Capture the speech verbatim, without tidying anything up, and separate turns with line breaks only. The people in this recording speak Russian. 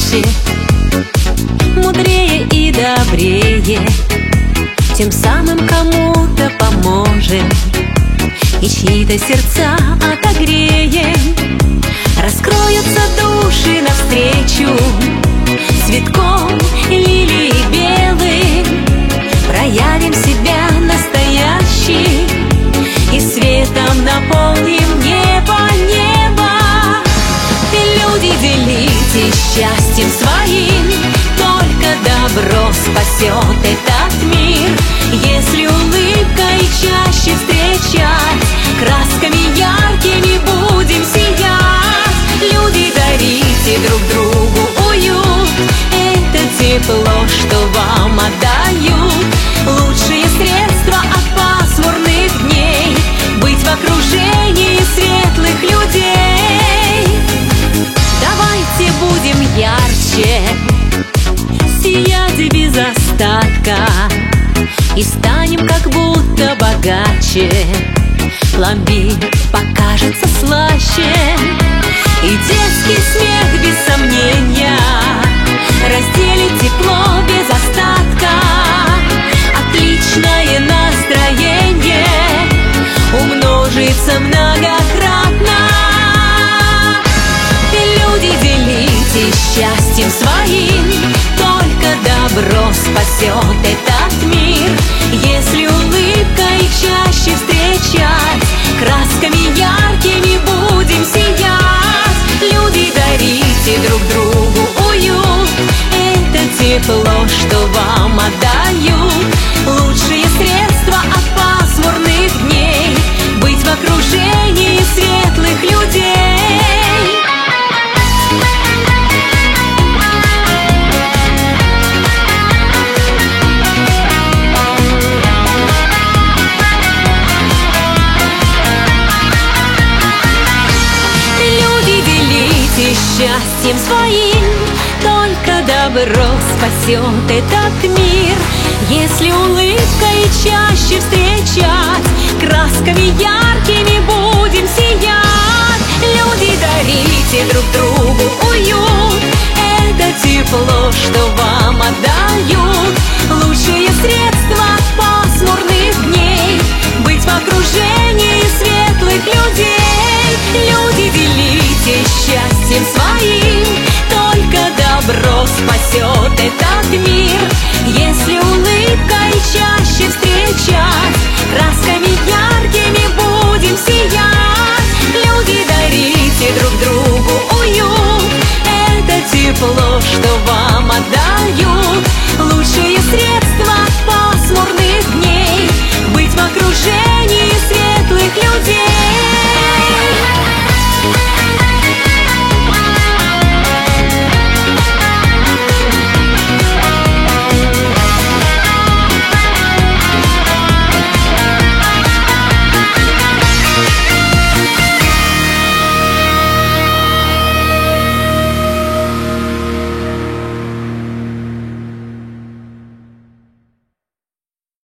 слаще, мудрее и добрее, тем самым кому-то поможем и чьи-то сердца отогреем. Раскроются души навстречу цветком лилии белым, проявим себя настоящий и светом наполним небо, небо. Люди, делитесь счастьем своим, только добро спасет этот мир. Если улыбкой чаще встречать, красками яркими будем сиять. Люди, дарите друг другу уют, это тепло, что вам отдают. Лучшие средства от пасмурных дней — быть в окружении светлых людей. Давайте будем ярче, сиять без остатка, и станем как будто богаче. Пломбир покажется слаще, и детский смех без сомнения разделит тепло без остатка. Отличное настроение умножится многократно. Люди, делитесь счастьем своим, только добро спасет этот мир. Если улыбкой чаще встречать, красками яркими будем сиять. Люди, дарите друг другу уют, это тепло, что вам отдают. Лучшие средства от пасмурных дней — быть в окружении светлых людей. Счастьем своим, только добро спасет этот мир. Если улыбкой чаще встречать, красками яркими будем сиять. Люди, дарите друг другу уют, это тепло, что вам отдают. Лучшие средства от пасмурных дней — быть в окружении светлых людей. Люди, делитесь счастьем своим, только добро спасет этот мир. Если улыбкой чаще встречать, красками яркими будем сиять. Люди, дарите друг другу уют, это тепло, что